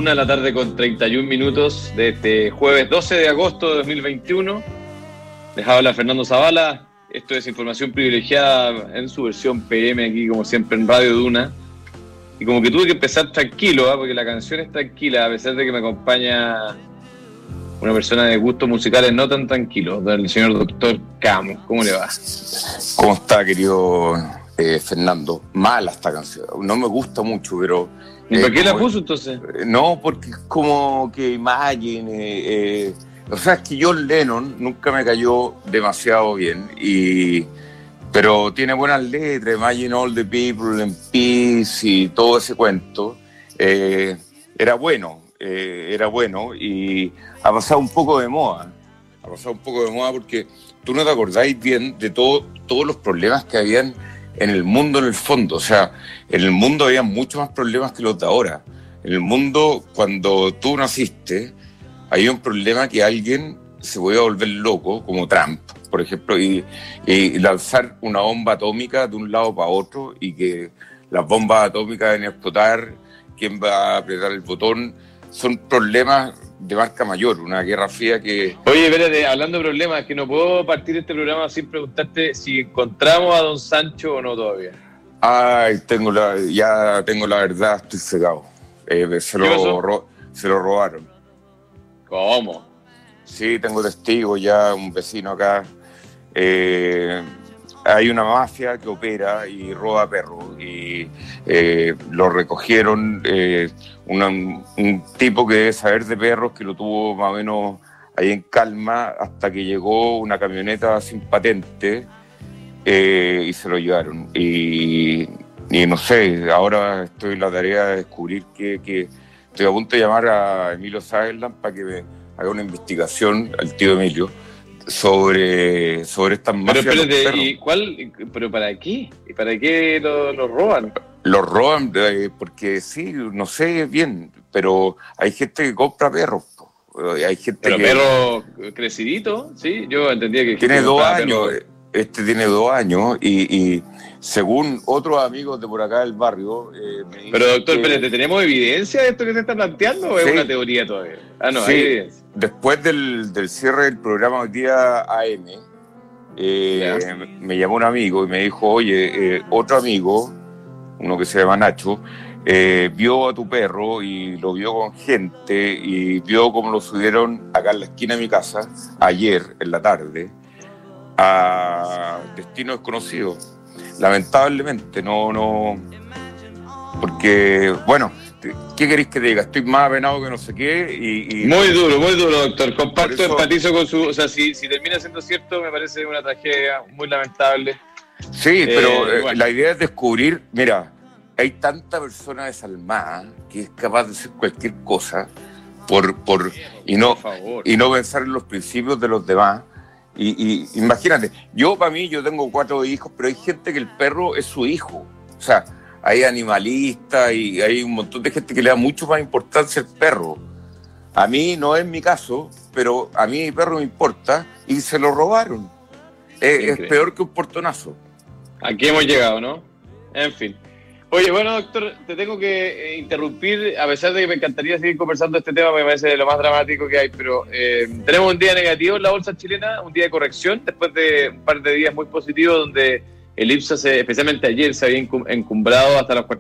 1:31 p.m. de este jueves 12 de agosto de 2021. Les habla Fernando Zavala. Esto es Información Privilegiada en su versión PM, aquí como siempre en Radio Duna. Y como que tuve que empezar tranquilo, porque la canción es tranquila, a pesar de que me acompaña una persona de gustos musicales no tan tranquilos, el señor Doctor Camus. ¿Cómo le va? ¿Cómo está, querido Fernando? Mala esta canción, no me gusta mucho, pero... ¿Y por qué la puso entonces? No, porque es como que Imagine... o sea, es que John Lennon nunca me cayó demasiado bien, pero tiene buenas letras, Imagine All the People in Peace y todo ese cuento. Era bueno y ha pasado un poco de moda. Ha pasado un poco de moda porque tú no te acordáis bien de todos los problemas que habían en el mundo en el fondo. O sea, en el mundo había muchos más problemas que los de ahora. En el mundo, cuando tú naciste, había un problema que alguien se podía volver loco, como Trump, por ejemplo, y lanzar una bomba atómica de un lado para otro y que las bombas atómicas deben explotar, quién va a apretar el botón. Son problemas de marca mayor, una guerra fría que... Oye, espérate, hablando de problemas, que no puedo partir este programa sin preguntarte si encontramos a Don Sancho o no todavía. Ay, ya tengo la verdad, estoy cegado. Se lo robaron. ¿Cómo? Sí, tengo testigos ya, un vecino acá. Hay una mafia que opera y roba perros y lo recogieron un tipo que debe saber de perros, que lo tuvo más o menos ahí en calma hasta que llegó una camioneta sin patente y se lo llevaron. Y no sé, ahora estoy en la tarea de descubrir que estoy a punto de llamar a Emilio Sutherland para que me haga una investigación, al tío Emilio, sobre estas mafias. Pero espérate, ¿y cuál? ¿Pero para qué? ¿Y para qué lo roban? Lo roban porque sí, no sé bien, pero hay gente que compra perros. Hay gente pero perro crecidito, ¿sí? Yo entendía que... Tiene 2 años, este tiene 2 años y según otros amigos de por acá del barrio... me pero doctor, espérate, ¿tenemos evidencia de esto que se está planteando o es una teoría todavía? Ah, no, sí, hay evidencia. Después del cierre del programa hoy día AM, me llamó un amigo y me dijo, oye, otro amigo, uno que se llama Nacho, vio a tu perro y lo vio con gente y vio cómo lo subieron acá en la esquina de mi casa ayer en la tarde a destino desconocido. Lamentablemente, no, porque, bueno, ¿qué queréis que te diga? Estoy más apenado que no sé qué y... Muy duro, doctor. Comparto, empatizo con su... O sea, si termina siendo cierto, me parece una tragedia muy lamentable. Sí, pero bueno. La idea es descubrir... Mira, hay tanta persona desalmada que es capaz de hacer cualquier cosa y no pensar en los principios de los demás. Y imagínate, para mí, yo tengo 4 hijos, pero hay gente que el perro es su hijo. O sea... Hay animalistas y hay un montón de gente que le da mucho más importancia al perro. A mí no es mi caso, pero a mí mi perro me importa y se lo robaron. Es peor que un portonazo. Aquí hemos llegado, ¿no? En fin. Oye, bueno, doctor, te tengo que interrumpir, a pesar de que me encantaría seguir conversando de este tema, me parece lo más dramático que hay, pero tenemos un día negativo en la bolsa chilena, un día de corrección, después de un par de días muy positivos donde... El IPSA, especialmente ayer, se había encumbrado hasta los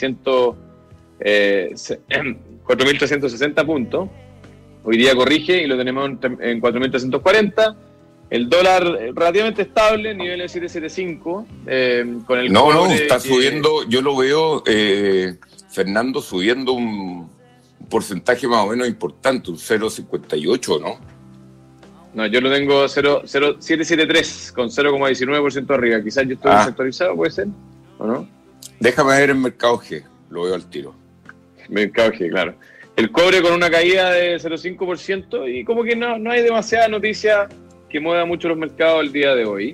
4.360 puntos. Hoy día corrige y lo tenemos en 4.340. El dólar relativamente estable, nivel de 7.75. Con el está subiendo, yo lo veo, Fernando, subiendo un porcentaje más o menos importante, un 0.58, ¿no? No, yo lo tengo 773 con 0,19% arriba. Quizás yo estoy desactualizado, ¿puede ser? ¿O no? Déjame ver el Mercado G, lo veo al tiro. Mercado G, claro. El cobre con una caída de 0,5% y como que no hay demasiada noticia que mueva mucho los mercados el día de hoy.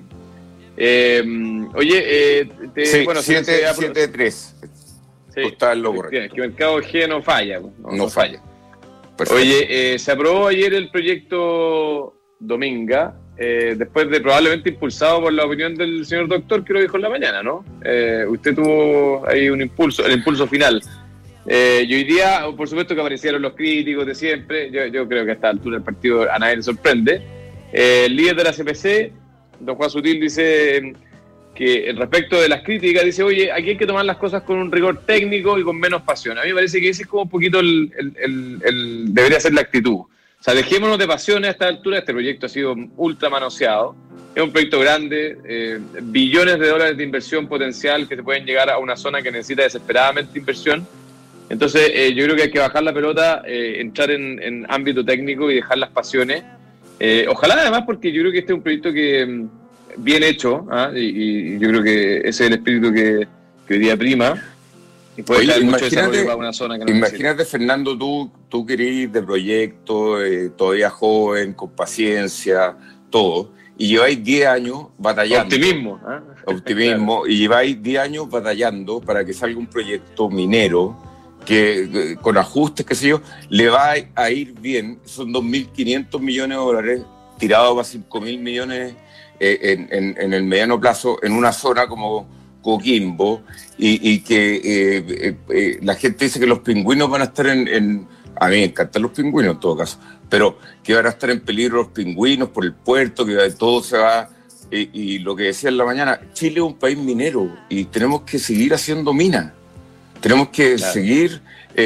Oye, 7.3. Sí, está en lo correcto. Es que Mercado G no falla. No falla. Perfecto. Oye, se aprobó ayer el proyecto Dominga, después de probablemente impulsado por la opinión del señor doctor que lo dijo en la mañana, ¿no? Usted tuvo ahí el impulso final. Y hoy día, por supuesto que aparecieron los críticos de siempre. Yo creo que a esta altura del partido a nadie le sorprende. El líder de la CPC, don Juan Sutil, dice que respecto de las críticas, dice, oye, aquí hay que tomar las cosas con un rigor técnico y con menos pasión. A mí me parece que ese es como un poquito debería ser la actitud. O sea, dejémonos de pasiones a esta altura. Este proyecto ha sido ultra manoseado. Es un proyecto grande, billones de dólares de inversión potencial que se pueden llegar a una zona que necesita desesperadamente inversión. Entonces, yo creo que hay que bajar la pelota, entrar en ámbito técnico y dejar las pasiones. Ojalá además, porque yo creo que este es un proyecto que bien hecho, y yo creo que ese es el espíritu que hoy día prima. Y puede traer mucho desarrollo para una zona que no imagínate, necesita. Fernando, tú querís de proyecto, todavía joven, con paciencia, todo, y lleváis 10 años batallando. Optimismo, claro. Y lleváis 10 años batallando para que salga un proyecto minero que con ajustes, qué sé yo, le va a ir bien. Son 2.500 millones de dólares tirados para 5.000 millones en el mediano plazo, en una zona como Coquimbo, y que la gente dice que los pingüinos van a estar a mí me encantan los pingüinos en todo caso, pero que van a estar en peligro los pingüinos por el puerto, que todo se va, y lo que decía en la mañana, Chile es un país minero y tenemos que seguir haciendo minas, tenemos que seguir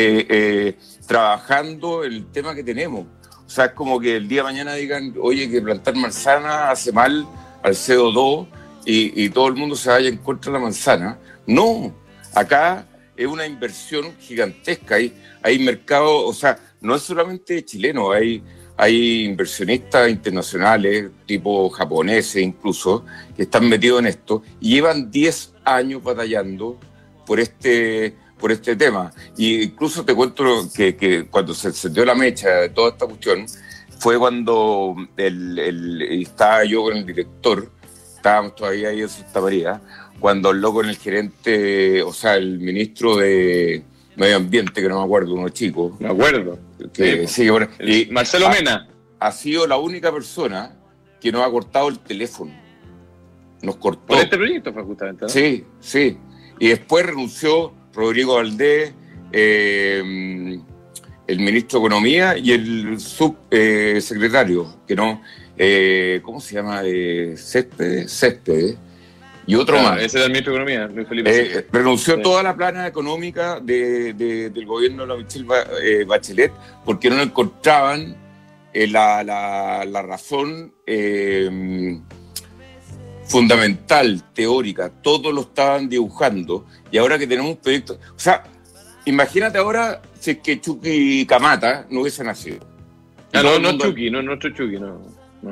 trabajando el tema que tenemos. O sea, es como que el día de mañana digan, oye, que plantar manzana hace mal al CO2 y todo el mundo se vaya en contra de la manzana. No, acá es una inversión gigantesca. Hay mercado, o sea, no es solamente chileno, hay inversionistas internacionales, tipo japoneses incluso, que están metidos en esto y llevan 10 años batallando por este tema. Y incluso te cuento que cuando se encendió la mecha de toda esta cuestión, fue cuando estaba yo con el director, estábamos todavía ahí en Santa María, cuando habló con el gerente, o sea, el ministro de Medio Ambiente, que no me acuerdo, uno chico. Me acuerdo. Marcelo Mena. Ha sido la única persona que nos ha cortado el teléfono. Nos cortó. Por este proyecto fue justamente, ¿no? Sí. Y después renunció Rodrigo Valdés, el ministro de Economía y el subsecretario, que no, ¿cómo se llama? Céspedes, y otro más. Ese era el ministro de Economía, Luis Felipe. Renunció toda la plana económica del gobierno de la Michelle Bachelet porque no encontraban la razón fundamental, teórica. Todos lo estaban dibujando y ahora que tenemos un proyecto, o sea, imagínate ahora si es que Chucky Camata no hubiese nacido. No Chucky, no nuestro Chucky, no.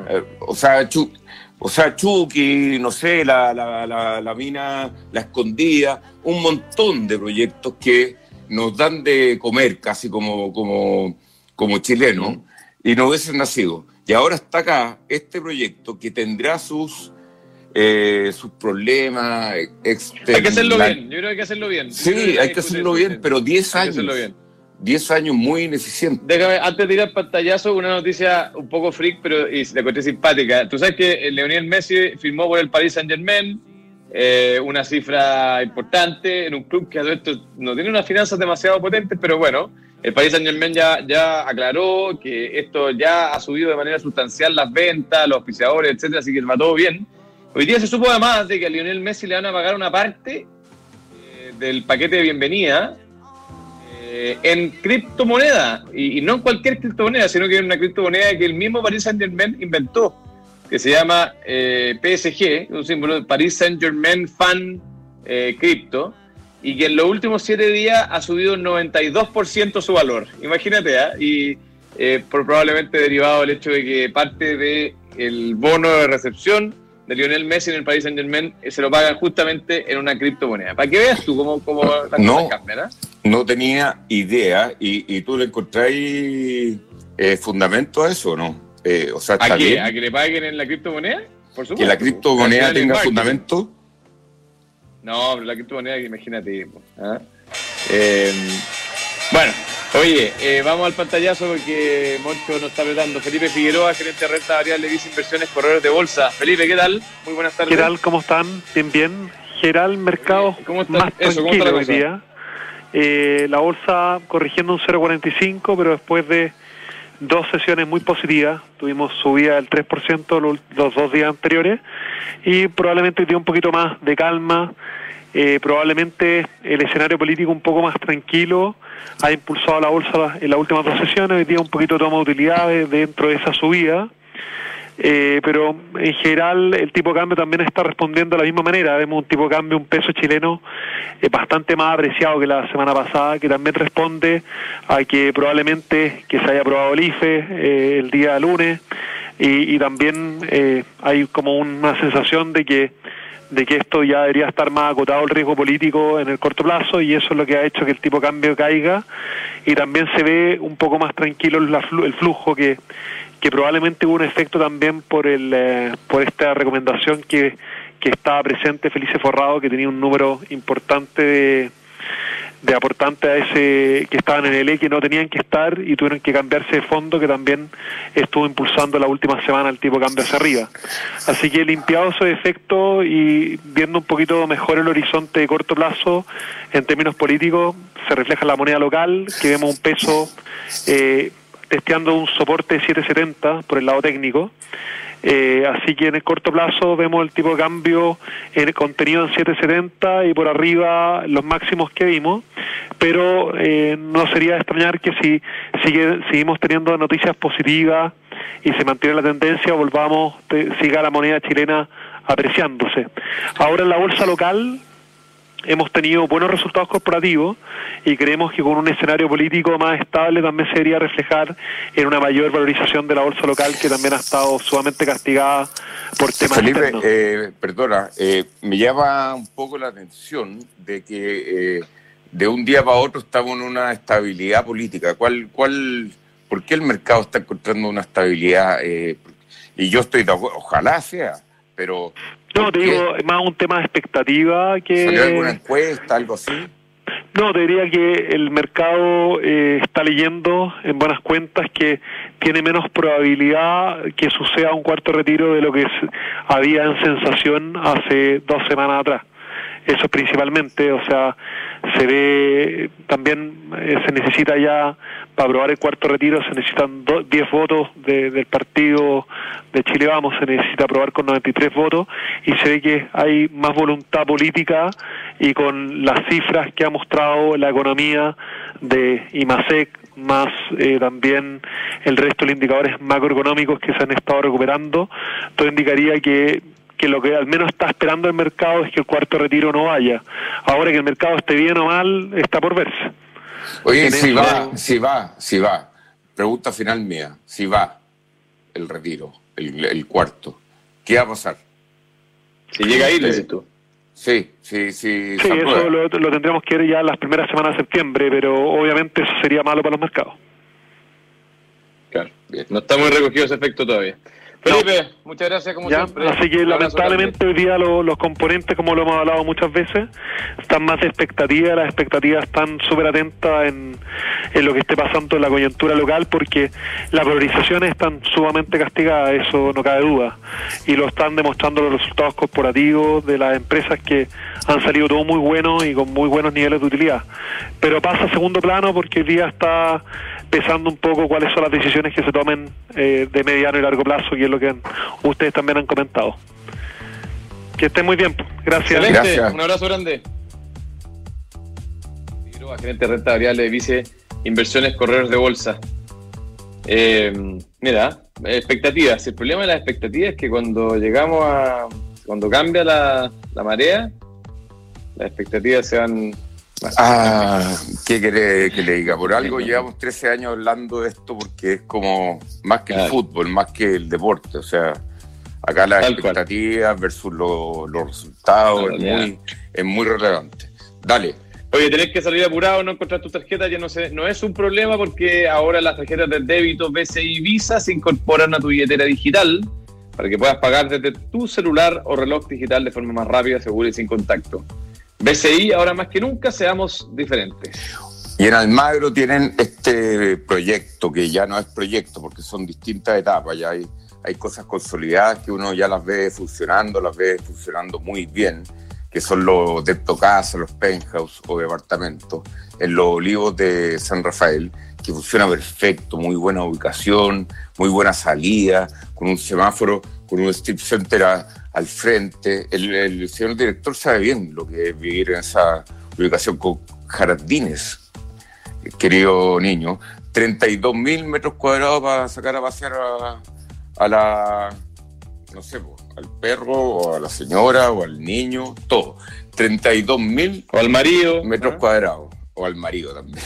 O sea, Chucky, no sé, la mina, la escondida, un montón de proyectos que nos dan de comer casi como chilenos, y no hubiesen nacido. Y ahora está acá este proyecto que tendrá sus problemas. Hay que hacerlo bien, yo creo que hay que hacerlo bien. Sí, hay que hacerlo bien, pero 10 años. 10 años muy ineficientes. Déjame, antes de ir al pantallazo, una noticia un poco freak, pero y la encontré simpática. Tú sabes que Lionel Messi firmó por el Paris Saint-Germain, una cifra importante en un club que a todo esto no tiene unas finanzas demasiado potentes, pero bueno, el Paris Saint-Germain ya aclaró que esto ya ha subido de manera sustancial las ventas, los auspiciadores, etcétera, así que va todo bien. Hoy día se supo además de que a Lionel Messi le van a pagar una parte del paquete de bienvenida en criptomoneda, y no en cualquier criptomoneda, sino que en una criptomoneda que el mismo Paris Saint-Germain inventó, que se llama PSG, un símbolo de Paris Saint-Germain Fan Crypto, y que en los últimos 7 días ha subido un 92% su valor. Imagínate, y probablemente derivado del hecho de que parte del bono de recepción de Lionel Messi en el Paris Saint-Germain se lo pagan justamente en una criptomoneda. Para que veas tú cómo las cosas cambian, ¿eh? No tenía idea, y tú le encontráis fundamento a eso, ¿no? O sea, ¿A qué? ¿A que le paguen en la criptomoneda? Por supuesto. ¿Que la criptomoneda tenga fundamento? No, pero la criptomoneda, imagínate. Bueno, oye, vamos al pantallazo porque Moncho nos está apretando. Felipe Figueroa, gerente de renta variable, Visa Inversiones, corredores de bolsa. Felipe, ¿qué tal? Muy buenas tardes. ¿Qué tal? ¿Cómo están? Bien. Geral, mercado ¿Cómo está? más tranquilo hoy día. la bolsa corrigiendo un 0,45, pero después de 2 sesiones muy positivas, tuvimos subida del 3% los 2 días anteriores, y probablemente dio un poquito más de calma. Probablemente el escenario político un poco más tranquilo ha impulsado a la bolsa en las últimas 2 sesiones. Hoy día un poquito de toma de utilidades dentro de esa subida, pero en general el tipo de cambio también está respondiendo de la misma manera. Vemos un tipo de cambio, un peso chileno bastante más apreciado que la semana pasada, que también responde a que probablemente que se haya aprobado el IFE el día lunes, y también hay como una sensación de que esto ya debería estar más acotado el riesgo político en el corto plazo, y eso es lo que ha hecho que el tipo de cambio caiga, y también se ve un poco más tranquilo el flujo, que probablemente hubo un efecto también por esta recomendación que estaba presente Felice Forrado, que tenía un número importante de aportantes a ese que estaban en el E que no tenían que estar y tuvieron que cambiarse de fondo, que también estuvo impulsando la última semana el tipo de cambio hacia arriba. Así que limpiado esos efectos y viendo un poquito mejor el horizonte de corto plazo en términos políticos, se refleja en la moneda local, que vemos un peso testeando un soporte de 7.70 por el lado técnico. Así que en el corto plazo vemos el tipo de cambio contenido en 7.70 y por arriba los máximos que vimos, pero no sería de extrañar que si seguimos teniendo noticias positivas y se mantiene la tendencia, siga la moneda chilena apreciándose. Ahora en la bolsa local hemos tenido buenos resultados corporativos y creemos que con un escenario político más estable también se debería reflejar en una mayor valorización de la bolsa local, que también ha estado sumamente castigada por temas externos. Felipe, perdona, me llama un poco la atención de que de un día para otro estamos en una estabilidad política. ¿Por qué el mercado está encontrando una estabilidad? Y yo estoy de acuerdo, ojalá sea, pero... No, te digo, es más un tema de expectativa que... ¿Salió alguna encuesta, algo así? No, te diría que el mercado está leyendo en buenas cuentas que tiene menos probabilidad que suceda un cuarto retiro de lo que había en sensación hace 2 semanas atrás. Eso principalmente, o sea, se ve también, se necesita ya, para aprobar el cuarto retiro se necesitan 10 votos del partido de Chile Vamos, se necesita aprobar con 93 votos, y se ve que hay más voluntad política, y con las cifras que ha mostrado la economía de IMASEC, más también el resto de los indicadores macroeconómicos que se han estado recuperando, todo indicaría que lo que al menos está esperando el mercado es que el cuarto retiro no vaya. Ahora que el mercado esté bien o mal, está por verse. Oye, si va, pregunta final mía, si va el retiro, el cuarto, ¿qué va a pasar? Si llega ahí, le dices tú. Sí, eso lo tendremos que ver ya las primeras semanas de septiembre, pero obviamente eso sería malo para los mercados. Claro, bien. No está muy recogido ese efecto todavía. Felipe, muchas gracias como siempre. Así que lamentablemente hoy día los componentes, como lo hemos hablado muchas veces, están más de expectativa. Las expectativas están súper atentas en lo que esté pasando en la coyuntura local, porque las valorizaciones están sumamente castigadas, eso no cabe duda, y lo están demostrando los resultados corporativos de las empresas, que han salido todos muy buenos y con muy buenos niveles de utilidad. Pero pasa a segundo plano porque hoy día está pesando un poco cuáles son las decisiones que se tomen de mediano y largo plazo, que es lo que ustedes también han comentado. Que estén muy bien. Gracias. Excelente. Gracias. Un abrazo grande. Gerente de renta variable, vice inversiones, corredores de bolsa. Mira, expectativas. El problema de las expectativas es que cuando cambia la marea, las expectativas se van... ¿Qué quiere que le diga? Por algo llevamos 13 años hablando de esto, porque es como más que el fútbol, más que el deporte. O sea, acá las expectativas versus los resultados es muy relevante. Dale. Oye, tenés que salir apurado, no encontrar tu tarjeta, ya no es un problema, porque ahora las tarjetas de débito BCI Visa se incorporan a tu billetera digital para que puedas pagar desde tu celular o reloj digital de forma más rápida, segura y sin contacto. BCI, ahora más que nunca, seamos diferentes. Y en Almagro tienen este proyecto, que ya no es proyecto porque son distintas etapas, ya hay cosas consolidadas que uno ya las ve funcionando muy bien, que son los deptocasas, los penthouse o departamentos, en los Olivos de San Rafael, que funciona perfecto, muy buena ubicación, muy buena salida, con un semáforo, con un strip center al frente. El señor director sabe bien lo que es vivir en esa ubicación con jardines, querido niño. 32.000 metros cuadrados para sacar a pasear a la, no sé, al perro o a la señora o al niño, todo. 32.000 o al marido metros cuadrados, o al marido también.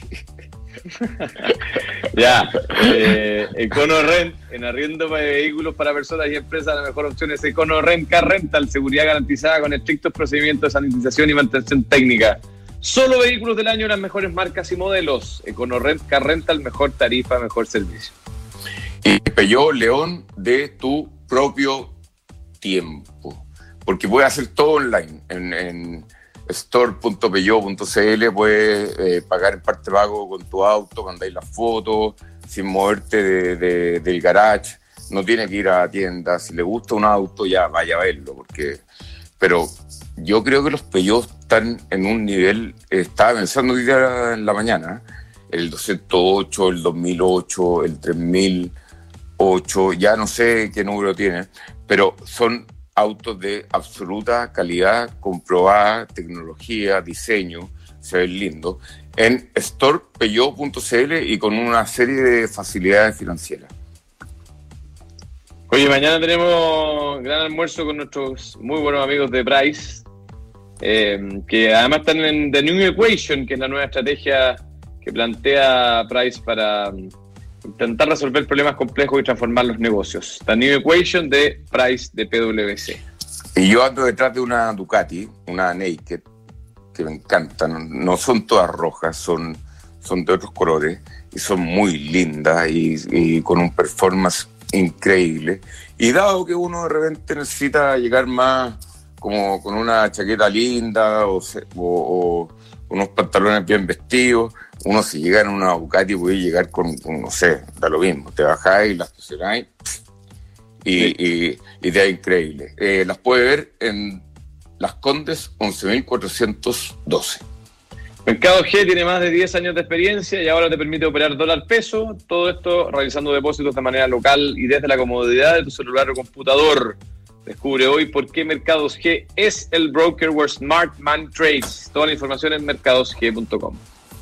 Ya, EconoRent, en arriendo de vehículos para personas y empresas, la mejor opción es EconoRent Car Rental, seguridad garantizada con estrictos procedimientos de sanitización y mantención técnica. Solo vehículos del año, las mejores marcas y modelos. EconoRent Car Rental, mejor tarifa, mejor servicio. Y Peugeot León, de tu propio tiempo, porque puedes hacer todo online en store.peugeot.cl. Puedes pagar en parte pago con tu auto, mandáis las fotos sin moverte del garage, no tienes que ir a la tienda. Si le gusta un auto, ya vaya a verlo, pero yo creo que los Peugeot están en un nivel. Estaba pensando hoy día en la mañana, el 208, el 2008, el 3008, ya no sé qué número tiene, pero son autos de absoluta calidad, comprobada, tecnología, diseño, se ven lindos, en storepeugeot.cl y con una serie de facilidades financieras. Oye, mañana tenemos gran almuerzo con nuestros muy buenos amigos de Price, que además están en The New Equation, que es la nueva estrategia que plantea Price para intentar resolver problemas complejos y transformar los negocios. The New Equation de Price de PwC. Y yo ando detrás de una Ducati, una Naked, que me encantan. No son todas rojas, son de otros colores y son muy lindas y con un performance increíble. Y dado que uno de repente necesita llegar más como con una chaqueta linda o unos pantalones bien vestidos, uno si llega en una Ducati puede llegar con no sé, da lo mismo, te bajáis, las estacionáis y te da increíble. Las puede ver en Las Condes 11.412. Mercado G tiene más de 10 años de experiencia y ahora te permite operar dólar-peso, todo esto realizando depósitos de manera local y desde la comodidad de tu celular o computador. Descubre hoy por qué Mercados G es el broker where smart man trades. Toda la información en mercadosg.com.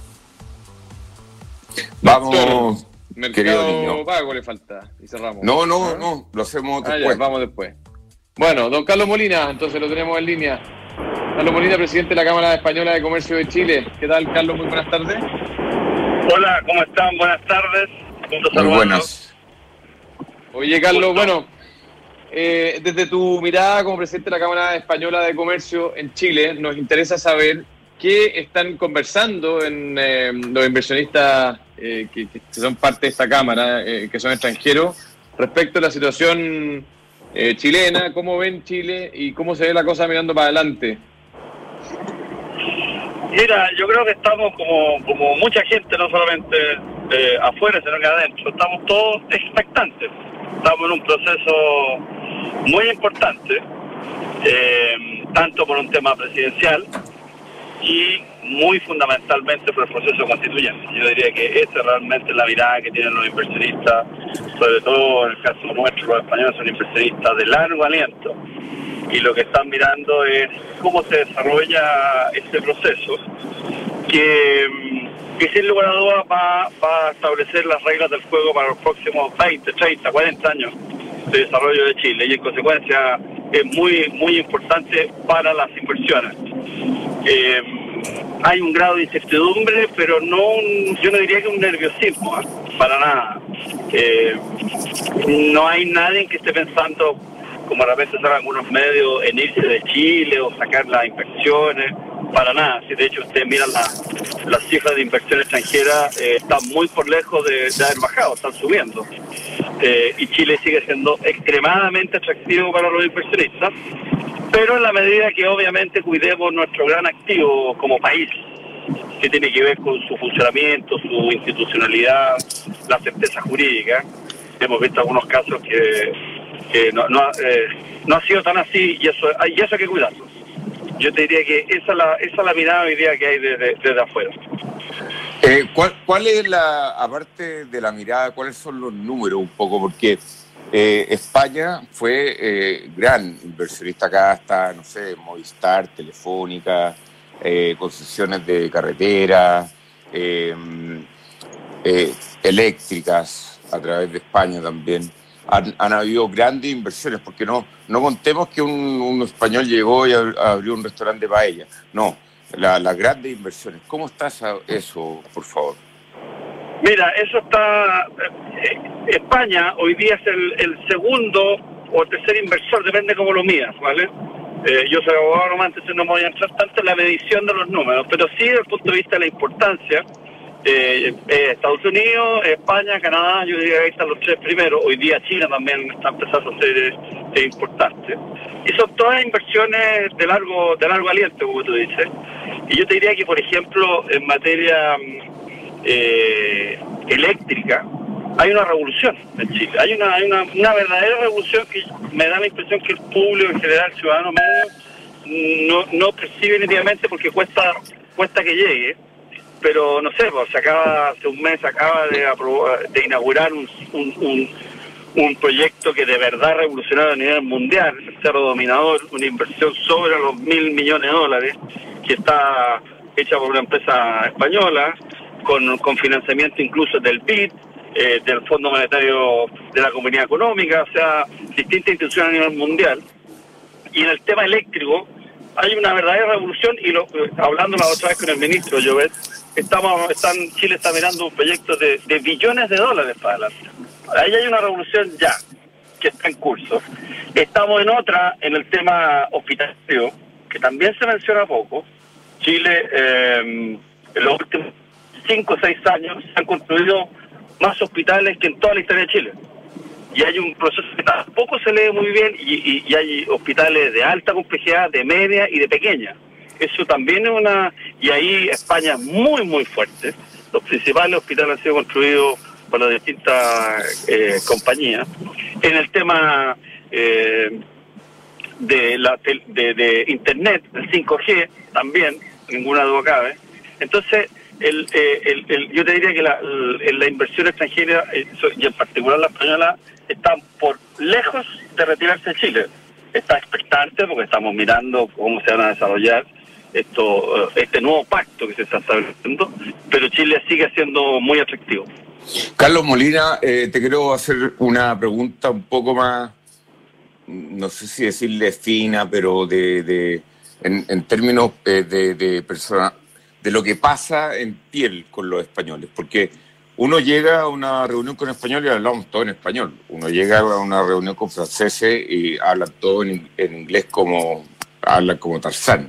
Vamos, Mercado Pago le falta y cerramos. No, lo hacemos después. Ya, vamos después. Bueno, don Carlos Molina, entonces lo tenemos en línea. Carlos Molina, presidente de la Cámara Española de Comercio de Chile. ¿Qué tal, Carlos? Muy buenas tardes. Hola, ¿cómo están? Buenas tardes. Muy buenas. Oye, Carlos, bueno, desde tu mirada como presidente de la Cámara Española de Comercio en Chile, nos interesa saber qué están conversando en los inversionistas que son parte de esta Cámara, que son extranjeros, respecto a la situación chilena, cómo ven Chile y cómo se ve la cosa mirando para adelante. Mira, yo creo que estamos como mucha gente, no solamente afuera, sino que adentro. Estamos todos expectantes. Estamos en un proceso muy importante, tanto por un tema presidencial y muy fundamentalmente por el proceso constituyente. Yo diría que esa es realmente la mirada que tienen los inversionistas, sobre todo en el caso nuestro, los españoles son inversionistas de largo aliento, y lo que están mirando es cómo se desarrolla este proceso, que sin lugar a dudas va a establecer las reglas del juego para los próximos 20, 30, 40 años de desarrollo de Chile, y en consecuencia es muy, muy importante para las inversiones. Hay un grado de incertidumbre, pero yo no diría que un nerviosismo, para nada. No hay nadie que esté pensando, como de repente salen algunos medios, en irse de Chile o sacar las inversiones, para nada. Si de hecho ustedes miran las cifras de inversión extranjera, están muy por lejos de haber bajado, están subiendo. Y Chile sigue siendo extremadamente atractivo para los inversionistas, pero en la medida que obviamente cuidemos nuestro gran activo como país, que tiene que ver con su funcionamiento, su institucionalidad, la certeza jurídica. Hemos visto algunos casos que no ha sido tan así, y eso hay que cuidarlo. Yo te diría que esa es la mirada hoy día que hay desde afuera. ¿Cuál es aparte de la mirada, cuáles son los números un poco? Porque España fue gran inversionista acá, está, no sé, Movistar, Telefónica, concesiones de carretera, eléctricas a través de España también. Han habido grandes inversiones, porque no contemos que un español llegó y abrió un restaurante de paella. No, las grandes inversiones. ¿Cómo está eso, por favor? Mira, eso está... España hoy día es el segundo o tercer inversor, depende cómo lo midas, ¿vale? Yo soy abogado nomás, entonces no me voy a entrar tanto en la medición de los números, pero sí desde el punto de vista de la importancia. Estados Unidos, España, Canadá, yo diría que ahí están los tres primeros. Hoy día China también está empezando a ser importante. Y son todas inversiones de largo aliento, como tú dices. Y yo te diría que, por ejemplo, en materia eléctrica, hay una revolución en Chile. Hay una verdadera revolución que me da la impresión que el público en general, el ciudadano medio, no percibe nítidamente porque cuesta que llegue. Pero no sé, pues hace un mes acaba de inaugurar un proyecto que de verdad revolucionario a nivel mundial, el Cerro Dominador, una inversión sobre los $1.000 millones, que está hecha por una empresa española, con financiamiento incluso del BID, del Fondo Monetario de la Comunidad Económica, o sea, distintas instituciones a nivel mundial. Y en el tema eléctrico hay una verdadera revolución, y hablando la otra vez con el ministro Llobet, Chile está mirando un proyecto de billones de dólares para adelante. Ahí hay una revolución ya, que está en curso. Estamos en otra, en el tema hospitalario, que también se menciona poco. Chile, en los últimos 5 o 6 años, se han construido más hospitales que en toda la historia de Chile. Y hay un proceso que tampoco se lee muy bien, y hay hospitales de alta complejidad, de media y de pequeña. Eso también es y ahí España es muy, muy fuerte. Los principales hospitales han sido construidos por las distintas compañías. En el tema de Internet, el 5G, también, ninguna duda cabe. Entonces, yo te diría que la inversión extranjera, y en particular la española, está por lejos de retirarse de Chile. Está expectante porque estamos mirando cómo se van a desarrollar este nuevo pacto que se está estableciendo, pero Chile sigue siendo muy atractivo. Carlos Molina, te quiero hacer una pregunta un poco más, no sé si decirle fina, pero en términos de persona, de lo que pasa en piel con los españoles, porque uno llega a una reunión con españoles y hablamos todo en español. Uno llega a una reunión con franceses y hablan todo en inglés, hablan como Tarzán.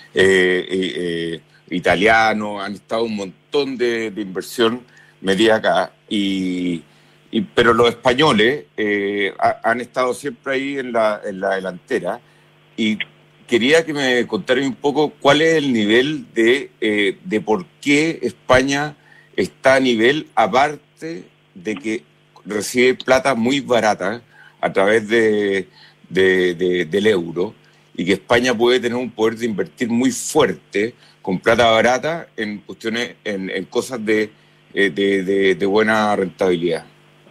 Italianos, han estado un montón de inversión metida acá, pero los españoles han estado siempre ahí en la delantera, y quería que me contaran un poco cuál es el nivel de por qué España está a nivel, aparte de que recibe plata muy barata a través del euro, y que España puede tener un poder de invertir muy fuerte con plata barata en cuestiones, en cosas de buena rentabilidad.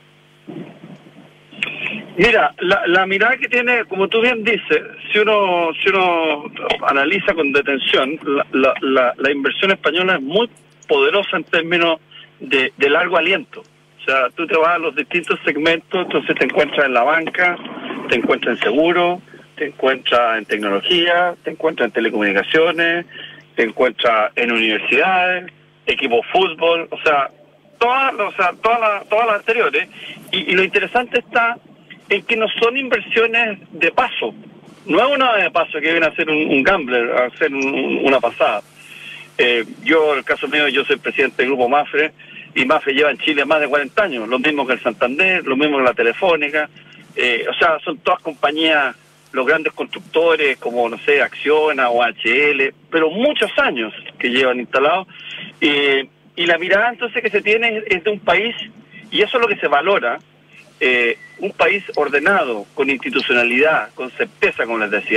Mira, la mirada que tiene, como tú bien dices, si uno analiza con detención, la inversión española es muy poderosa en términos de largo aliento. O sea, tú te vas a los distintos segmentos, entonces te encuentras en la banca, te encuentras en seguro, te encuentras en tecnología, te encuentras en telecomunicaciones, te encuentras en universidades, equipos de fútbol, o sea, todas las anteriores. Y lo interesante está en que no son inversiones de paso. No es una de paso que viene a hacer un gambler, a hacer una pasada. Yo, en el caso mío, yo soy presidente del grupo Mapfre, y Mapfre lleva en Chile más de 40 años, lo mismo que el Santander, lo mismo que la Telefónica. O sea, son todas compañías, los grandes constructores como, no sé, Acciona o HL, pero muchos años que llevan instalados. Y la mirada entonces que se tiene es de un país, y eso es lo que se valora, un país ordenado, con institucionalidad, con certeza, como les decía.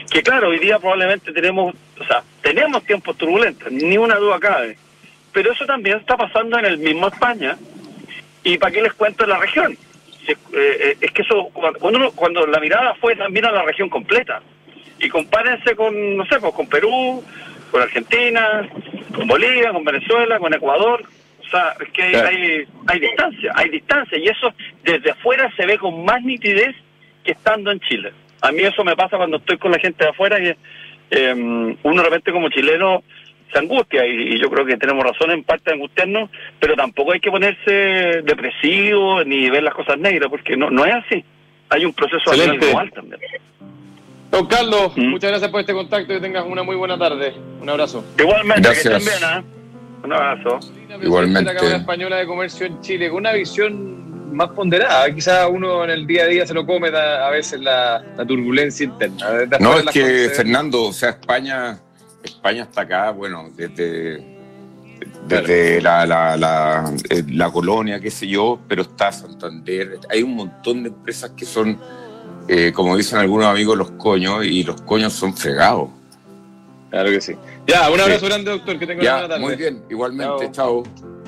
Que claro, hoy día probablemente tenemos tiempos turbulentos, ni una duda cabe. Pero eso también está pasando en el mismo España. ¿Y para qué les cuento en la región? Es que eso, cuando la mirada fue también a la región completa. Y compárense con, no sé, pues con Perú, con Argentina, con Bolivia, con Venezuela, con Ecuador. O sea, es que hay distancia. Y eso desde afuera se ve con más nitidez que estando en Chile. A mí eso me pasa cuando estoy con la gente de afuera, que uno de repente como chileno se angustia, y yo creo que tenemos razón en parte de angustiarnos, pero tampoco hay que ponerse depresivo ni ver las cosas negras, porque no es así. Hay un proceso global también. Don Carlos, muchas gracias por este contacto y que tengas una muy buena tarde. Un abrazo. Igualmente, gracias. que estén bien, Un abrazo. Igualmente. La Cámara Española de Comercio en Chile, con una visión más ponderada. Quizás uno en el día a día se lo come a veces la turbulencia interna. No, es que, Fernando, o sea, España está acá, bueno, desde la colonia, qué sé yo, pero está Santander. Hay un montón de empresas que son, como dicen algunos amigos, los coños, y los coños son fregados. Claro que sí. Ya, un abrazo grande, doctor, que tenga una buena tarde. Muy bien, igualmente, chao.